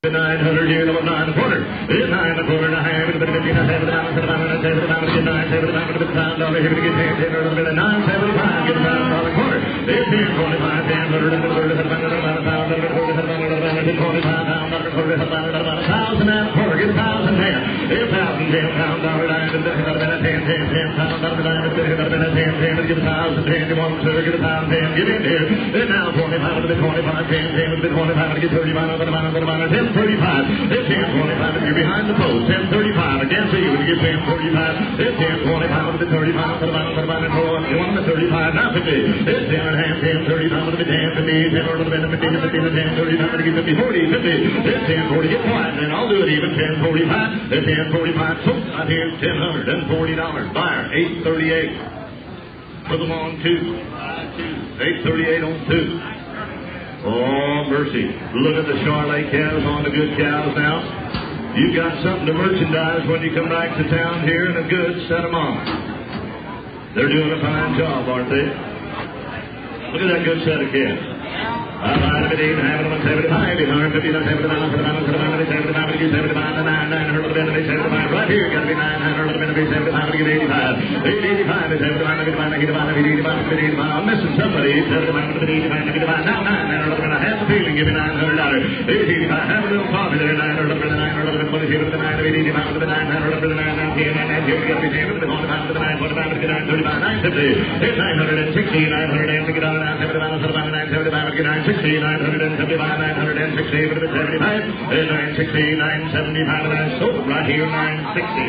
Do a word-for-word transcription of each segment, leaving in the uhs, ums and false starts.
Nine hundred years of nine and a quarter. It's nine and a quarter and a half. It's been fifteen and seven dollars, seven dollars, seven dollars, get nine, seven dollars, get pound dollar. Here we get ten, ten, a little bit of nine, seventy-five, get a pound dollar quarter. It's ten, twenty-five, ten, hundred, and a quarter, seven dollars, about a pound dollar, quarter, seven dollars, about a twenty-five pound dollar, quarter, seven dollars, about a thousand and a quarter, get a thousand ten. It's a thousand ten pound dollar, nine, and a ten, ten, ten pound dollar, nine, and a ten, ten, get a thousand ten. You want to get a thousand ten, get in here. It's now twenty-five, a bit twenty-five, ten, ten, a bit twenty-five, get thirty-five, a bit a bit a ten, thirty-five. It's ten twenty-five if you're behind the post. ten thirty-five. I can't see you when you get ten thirty-five. It's ten twenty-five with the thirty-five. Put about put about and roll up. You want the thirty-five. Now fifty. It's ten and a half. ten thirty-five with the ten fifty. ten or a little bit of fifteen. fifteen and ten thirty-five. To get fifty. forty. fifty. It's ten forty. Get quiet. Then I'll do it even. ten forty-five. It's ten forty-five. So out here ten hundred and forty dollars. Buyer eight thirty-eight. Put them on two. eight thirty-eight on two. Oh, mercy. Look at the Charolais cows on the good cows now. You got something to merchandise when you come back to town here, and a good set them on. They're doing a fine job, aren't they? Look at that good set of calves. I might have been having them seventy-five, eight hundred fifty, seventy-five, seventy-five, seventy-five, seventy-five, seventy-five, nine, nine hundred, seventy-five. Right here, got to be nine hundred, seventy-five, eighty-five. eight eighty-five, seventy-five, eighty-five, eighty-five, eighty-five. I'm missing somebody. seventy-five, eighty-five, eighty-five. Now nine hundred, I have the feeling, give me nine hundred dollars. eight eighty-five, have a little coffee there. nine hundred, nine hundred, twenty, nine eighty-five, nine hundred, nine ten, nine ten, got to be ten, twenty-five, nine twenty-five, nine thirty-five, nine fifty. It's nine hundred sixty, nine hundred sixty dollars, nine seventy-five, nine seventy-five, nine sixty, nine seventy-five, nine sixty, seventy-five, nine sixty, nine seventy-five, and I sold right here, nine sixty.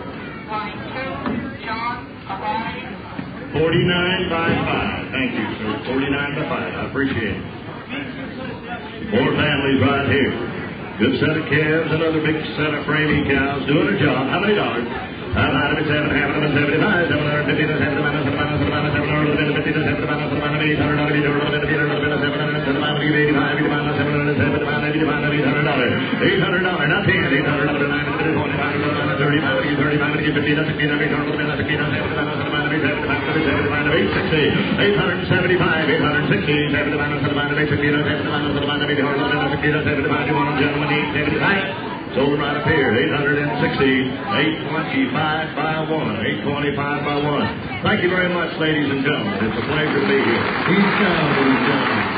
forty-nine by five. Thank you, sir. forty-nine by five. I appreciate it. Four families right here. Good set of calves, another big set of framing cows doing their job. How many dollars? I'm out of it, seven, half of them, seventy-five, seven hundred fifty, seven hundred fifty, seven hundred fifty, seven hundred eight hundred dollars, eight hundred dollars, seven hundred seventy-five, eighty-five, eighty-five, seven hundred seventy-five, eighty-five, eight hundred dollars, eight hundred dollars, not ten, eight hundred dollars, nine hundred twenty-five, thirty-five, thirty-five, fifty, sixty, eight hundred, sixty, seventy-five, eight sixty, eight hundred seventy-five, eight hundred sixty, seventy-five, eight sixty, seventy-five, eight hundred seventy-five, you want them, gentlemen, eight seventy-five. Sold right up here, eight hundred sixty, eight twenty-five by one, eight twenty-five by one. Thank you very much, ladies and gentlemen. It's a pleasure to be here. He's down, he's down.